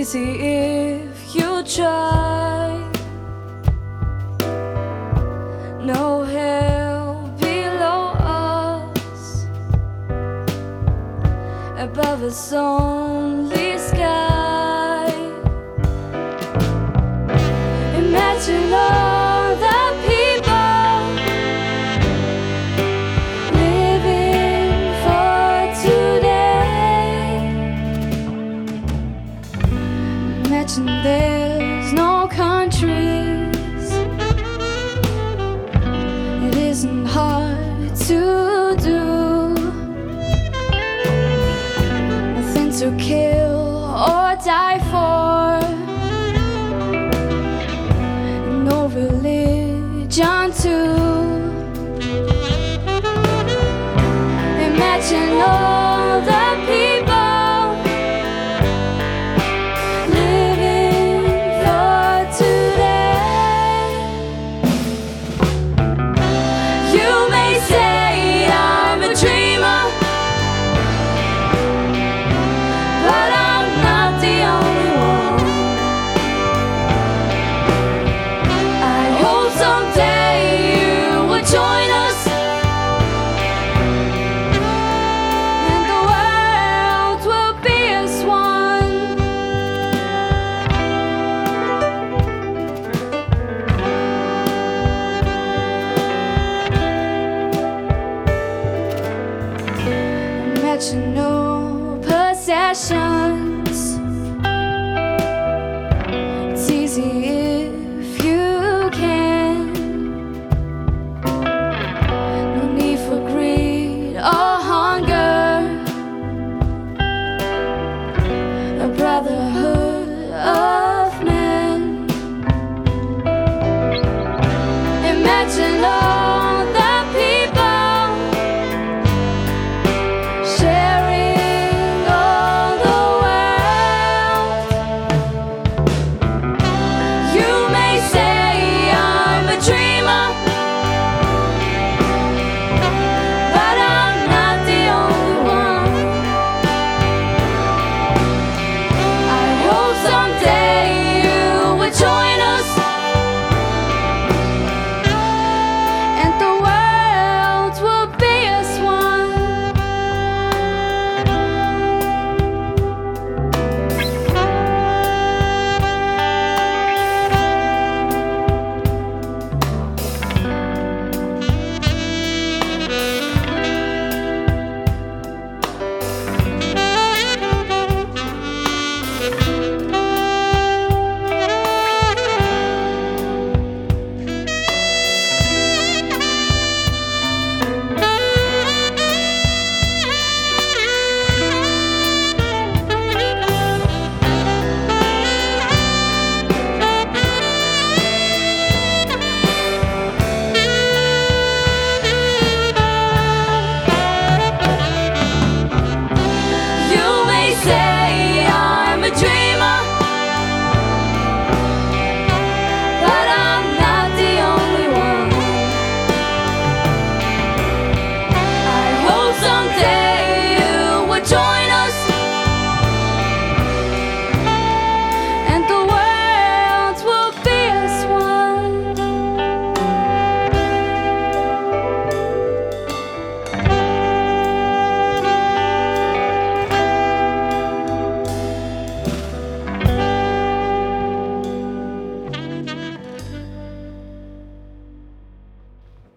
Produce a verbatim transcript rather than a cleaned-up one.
easy if you try. No hell below us, above us only sky. Imagine all the people living for today. Imagine there's no countries. It isn't hard to do. Nothing to kill or die for. No religion too. Imagine all the people living for today. You may say I'm a dreamer, but I'm not the only one. I hope someday you will join us, and the world will be as one. Imagine no possessions,